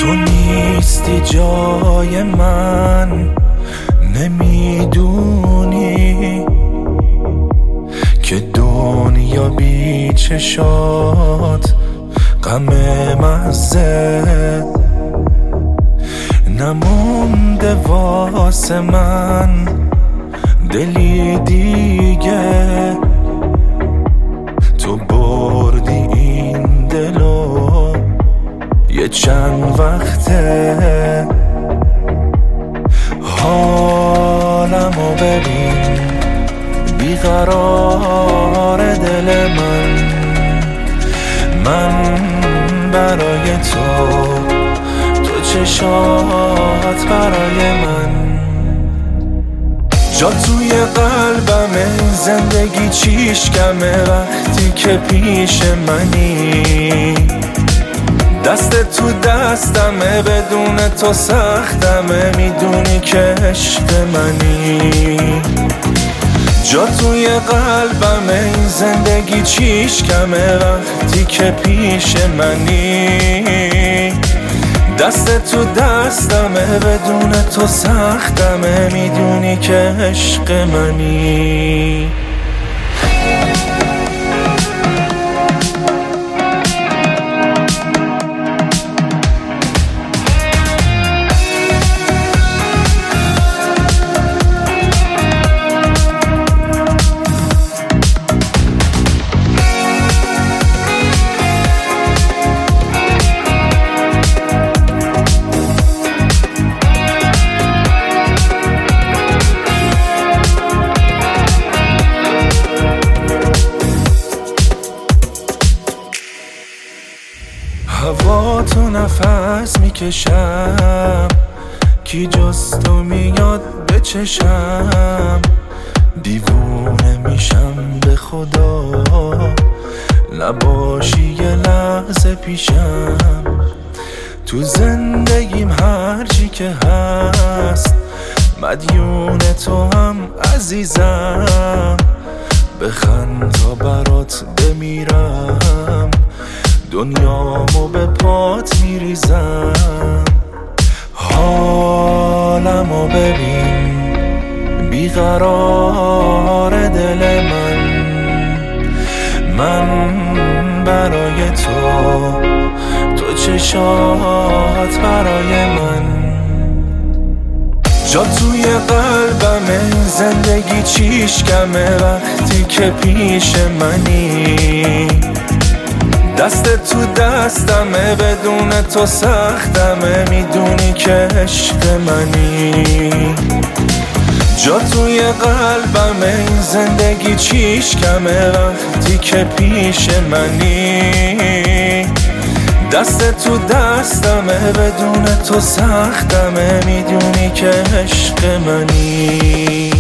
تو نیستی جای من، نمیدونی که دنیا بی چشات غم مزه نمونده واسه من دلی دیگه. تو بردی این دلو یه چند وقته، حالمو ببین بیقرار دل من برای تو چشات برای من. جا توی قلبمه، زندگی چیش کمه وقتی که پیش منی. دست تو دستمه، بدون تو سختمه، میدونی که عشق منی. جا توی قلبمه، این زندگی چیش کمه وقتی که پیش منی. دست تو دستمه، بدون تو سختمه، میدونی که عشق منی. هوا تو نفس میکشم، کی جز تو میاد به چشم. دیوونه میشم به خدا نباشی یه لحظه پیشم. تو زندگیم هرچی که هست مدیون تو هم عزیزم. بخند تا برات بمیرم، دنیامو به پات میریزم. حالمو ببین بیقرار دل من برای تو چشات برای من. جا توی قلبمه، زندگی چیش کمه وقتی که پیش منی. دست تو دستمه، بدون تو سختمه، میدونی که عشق منی. جا توی قلبمه، این زندگی چیش کمه وقتی که پیش منی. دست تو دستمه، بدون تو سختمه، میدونی که عشق منی.